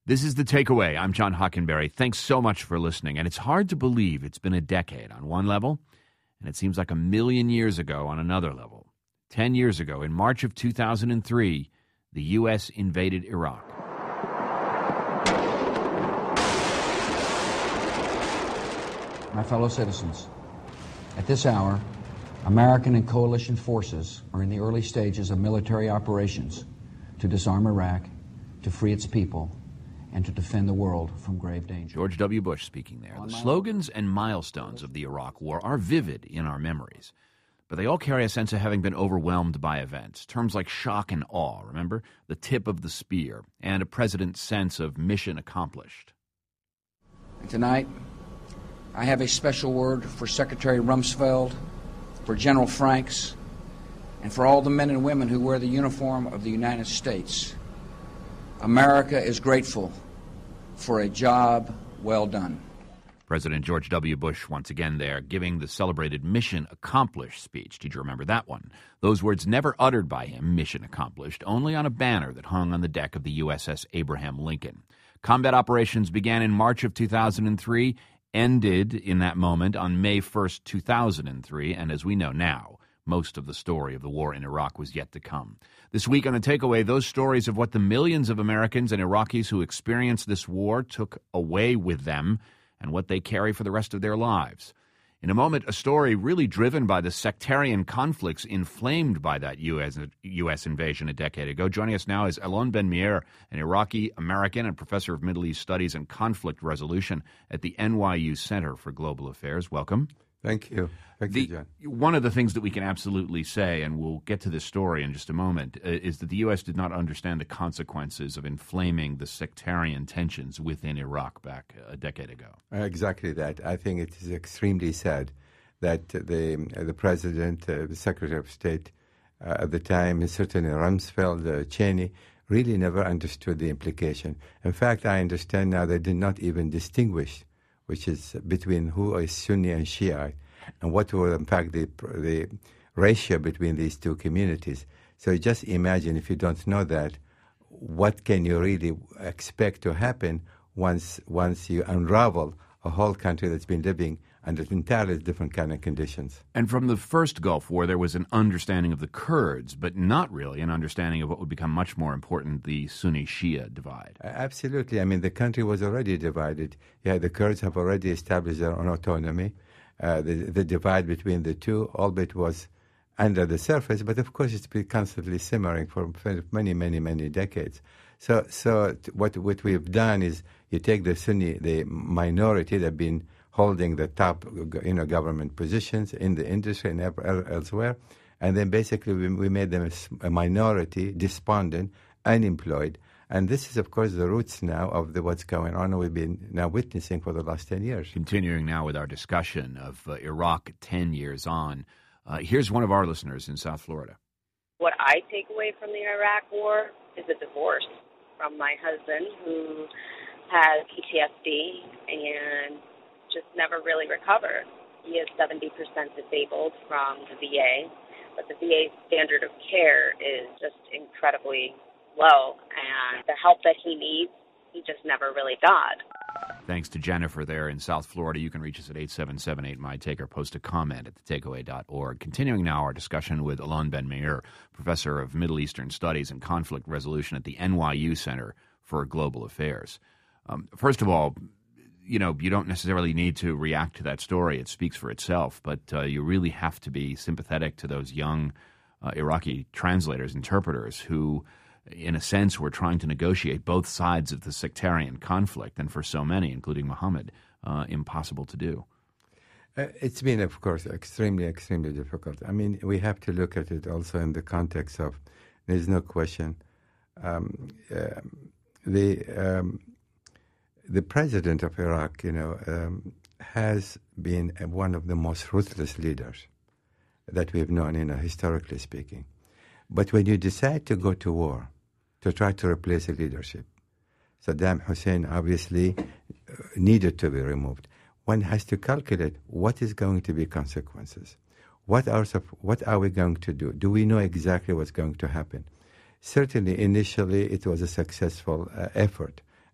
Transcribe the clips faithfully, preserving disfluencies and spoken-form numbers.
This is The Takeaway. I'm John Hockenberry. Thanks so much for listening. And it's hard to believe it's been a decade on one level, and it seems like a million years ago on another level. Ten years ago, in March of two thousand three, the U S invaded Iraq. My fellow citizens, at this hour, American and coalition forces are in the early stages of military operations to disarm Iraq, to free its people, and to defend the world from grave danger. George W. Bush speaking there. The slogans and milestones of the Iraq War are vivid in our memories, but they all carry a sense of having been overwhelmed by events. Terms like shock and awe, remember? The tip of the spear, and a president's sense of mission accomplished. And tonight, I have a special word for Secretary Rumsfeld, for General Franks, and for all the men and women who wear the uniform of the United States. America is grateful for a job well done. President George W. Bush once again there, giving the celebrated Mission Accomplished speech. Did you remember that one? Those words never uttered by him, mission accomplished, only on a banner that hung on the deck of the U S S Abraham Lincoln. Combat operations began in March of two thousand three, ended in that moment on May first, two thousand three, and as we know now, most of the story of the war in Iraq was yet to come. This week on The Takeaway, those stories of what the millions of Americans and Iraqis who experienced this war took away with them and what they carry for the rest of their lives. In a moment, a story really driven by the sectarian conflicts inflamed by that U S, U S invasion a decade ago. Joining us now is Alon Ben-Meir, an Iraqi-American and professor of Middle East Studies and Conflict Resolution at the N Y U Center for Global Affairs. Welcome. Thank you. Thank the, you, John. One of the things that we can absolutely say, and we'll get to this story in just a moment, uh, is that the U S did not understand the consequences of inflaming the sectarian tensions within Iraq back a decade ago. Uh, exactly that. I think it is extremely sad that the uh, the president, uh, the Secretary of State uh, at the time, certainly Rumsfeld, uh, Cheney, really never understood the implication. In fact, I understand now they did not even distinguish which is between who is Sunni and Shia, and what will in fact the the ratio between these two communities. So just imagine, if you don't know that, what can you really expect to happen once once you unravel a whole country that's been living under entirely different kind of conditions. And from the first Gulf War, there was an understanding of the Kurds, but not really an understanding of what would become much more important, the Sunni-Shia divide. Uh, absolutely. I mean, the country was already divided. Yeah, the Kurds have already established their own autonomy. Uh, the, the divide between the two, albeit was under the surface, but of course it's been constantly simmering for many, many, many decades. So, so what what we've done is you take the Sunni, the minority that have been holding the top, you know, government positions in the industry and elsewhere, and then basically we, we made them a minority, despondent, unemployed, and this is, of course, the roots now of the, what's going on. We've been now witnessing for the last ten years. Continuing now with our discussion of uh, Iraq ten years on. Uh, here's one of our listeners in South Florida. What I take away from the Iraq War is a divorce from my husband, who has P T S D and just never really recovered. He is seventy percent disabled from the V A, but the V A standard of care is just incredibly low, and the help that he needs, he just never really got. Thanks to Jennifer there in South Florida. You can reach us at eight seven seven eight, M Y T A K E, or post a comment at the takeaway dot org. Continuing now our discussion with Alon Ben-Meir, professor of Middle Eastern Studies and Conflict Resolution at the N Y U Center for Global Affairs. Um, first of all, you know, you don't necessarily need to react to that story. It speaks for itself, but uh, you really have to be sympathetic to those young uh, Iraqi translators, interpreters who, in a sense, were trying to negotiate both sides of the sectarian conflict, and for so many, including Muhammad, uh, impossible to do. Uh, it's been, of course, extremely, extremely difficult. I mean, we have to look at it also in the context of, there's no question, um, uh, the um, the president of Iraq, you know, um, has been one of the most ruthless leaders that we've known, you know, historically speaking. But when you decide to go to war, to try to replace the leadership, Saddam Hussein obviously needed to be removed. One has to calculate what is going to be consequences. What are, what are we going to do? Do we know exactly what's going to happen? Certainly, initially, it was a successful uh, effort.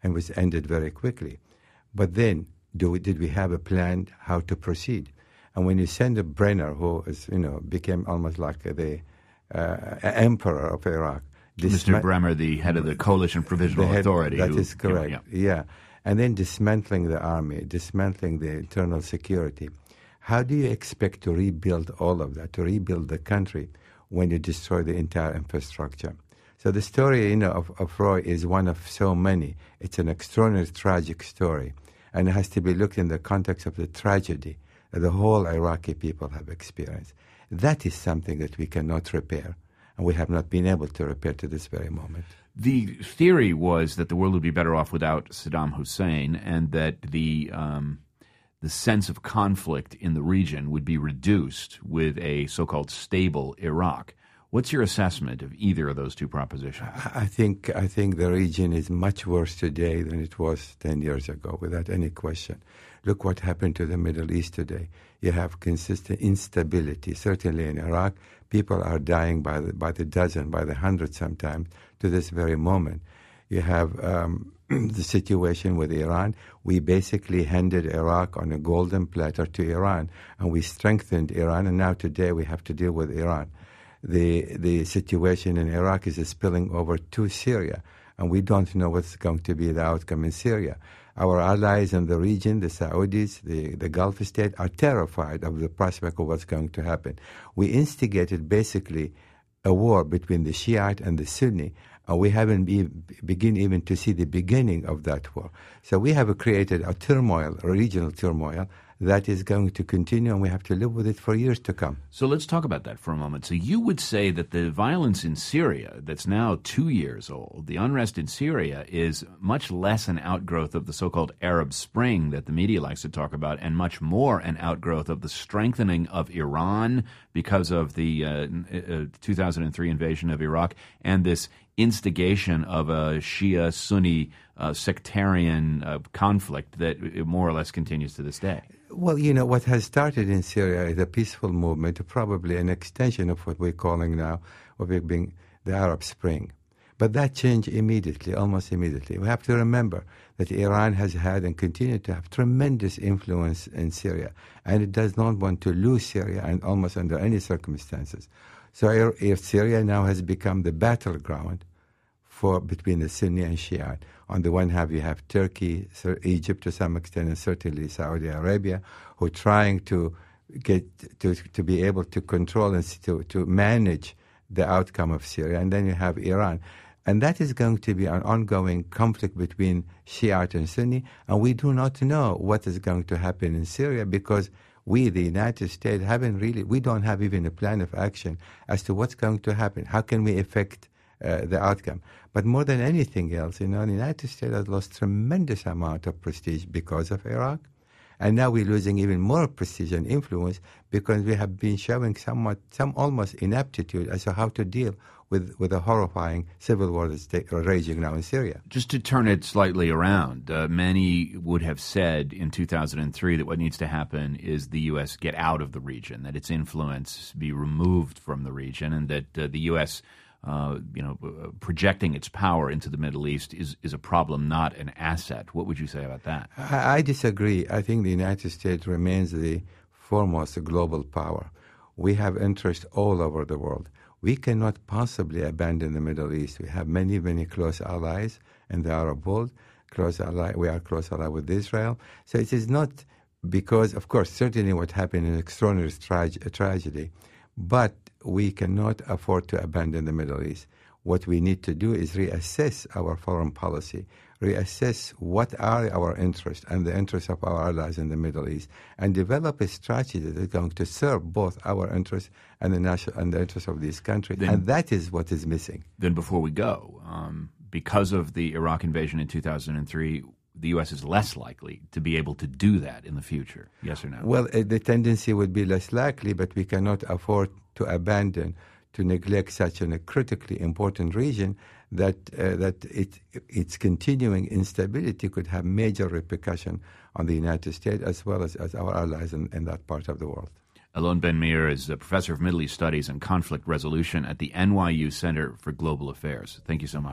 and was ended very quickly. But then, do we, did we have a plan how to proceed? And when you send a Brenner, who is, you know, became almost like the uh, emperor of Iraq. Mister Bremer, the head of the Coalition Provisional head, Authority. That who, is correct, yeah. yeah. And then dismantling the army, dismantling the internal security. How do you expect to rebuild all of that, to rebuild the country when you destroy the entire infrastructure? So the story, you know, of, of Roy is one of so many. It's an extraordinary, tragic story, and it has to be looked in the context of the tragedy that the whole Iraqi people have experienced. That is something that we cannot repair, and we have not been able to repair to this very moment. The theory was that the world would be better off without Saddam Hussein, and that the um, the sense of conflict in the region would be reduced with a so-called stable Iraq. What's your assessment of either of those two propositions? I think I think the region is much worse today than it was ten years ago, without any question. Look what happened to the Middle East today. You have consistent instability. Certainly in Iraq, people are dying by the, by the dozen, by the hundred sometimes, to this very moment. You have um, the situation with Iran. We basically handed Iraq on a golden platter to Iran, and we strengthened Iran, and now today we have to deal with Iran. The the situation in Iraq is spilling over to Syria, and we don't know what's going to be the outcome in Syria. Our allies in the region, the Saudis, the, the Gulf states, are terrified of the prospect of what's going to happen. We instigated basically a war between the Shiite and the Sunni, and we haven't be, begin even to see the beginning of that war. So we have created a turmoil, a regional turmoil, that is going to continue, and we have to live with it for years to come. So let's talk about that for a moment. So you would say that the violence in Syria, that's now two years old, the unrest in Syria is much less an outgrowth of the so-called Arab Spring that the media likes to talk about, and much more an outgrowth of the strengthening of Iran because of the uh, uh, two thousand three invasion of Iraq, and this instigation of a Shia-Sunni uh, sectarian uh, conflict that more or less continues to this day. Well, you know, what has started in Syria is a peaceful movement, probably an extension of what we're calling now, what we're being the Arab Spring. But that changed immediately, almost immediately. We have to remember that Iran has had and continues to have tremendous influence in Syria, and it does not want to lose Syria, and almost under any circumstances. So if Syria now has become the battleground for between the Sunni and Shiite. On the one hand, you have Turkey, Egypt to some extent, and certainly Saudi Arabia, who are trying to get to to be able to control and to to manage the outcome of Syria. And then you have Iran. And that is going to be an ongoing conflict between Shiite and Sunni, and we do not know what is going to happen in Syria because we, the United States, haven't really, we don't have even a plan of action as to what's going to happen. How can we affect uh, the outcome? But more than anything else, you know, the United States has lost tremendous amount of prestige because of Iraq. And now we're losing even more prestige and influence because we have been showing somewhat, some almost ineptitude as to how to deal with, with a horrifying civil war that's ta- raging now in Syria. Just to turn it slightly around, uh, many would have said in two thousand three that what needs to happen is the U S get out of the region, that its influence be removed from the region, and that uh, the U S Uh, you know, uh, projecting its power into the Middle East is, is a problem, not an asset. What would you say about that? I, I disagree. I think the United States remains the foremost global power. We have interests all over the world. We cannot possibly abandon the Middle East. We have many, many close allies in the Arab world. Close ally, we are close ally with Israel. So it is not because, of course, certainly what happened is an extraordinary tra- tragedy, but we cannot afford to abandon the Middle East. What we need to do is reassess our foreign policy, reassess what are our interests and the interests of our allies in the Middle East, and develop a strategy that is going to serve both our interests and the national and the interests of these countries. Then, and that is what is missing. Then before we go, um, because of the Iraq invasion in two thousand three, the U S is less likely to be able to do that in the future, yes or no? Well, uh, the tendency would be less likely, but we cannot afford to abandon, to neglect such an, a critically important region that uh, that it, its continuing instability could have major repercussion on the United States as well as, as our allies in, in that part of the world. Alon Ben-Meir is a professor of Middle East Studies and Conflict Resolution at the N Y U Center for Global Affairs. Thank you so much.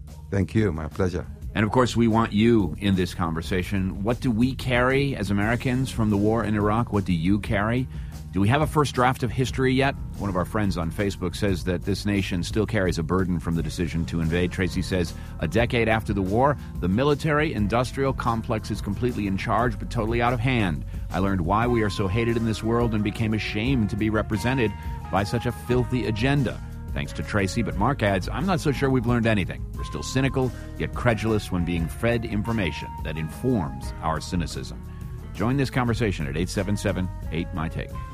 Thank you. My pleasure. And, of course, we want you in this conversation. What do we carry as Americans from the war in Iraq? What do you carry? Do we have a first draft of history yet? One of our friends on Facebook says that this nation still carries a burden from the decision to invade. Tracy says, a decade after the war, the military-industrial complex is completely in charge but totally out of hand. I learned why we are so hated in this world and became ashamed to be represented by such a filthy agenda. Thanks to Tracy, but Mark adds, I'm not so sure we've learned anything. We're still cynical, yet credulous when being fed information that informs our cynicism. Join this conversation at eight seven seven, eight, M Y, T A K E.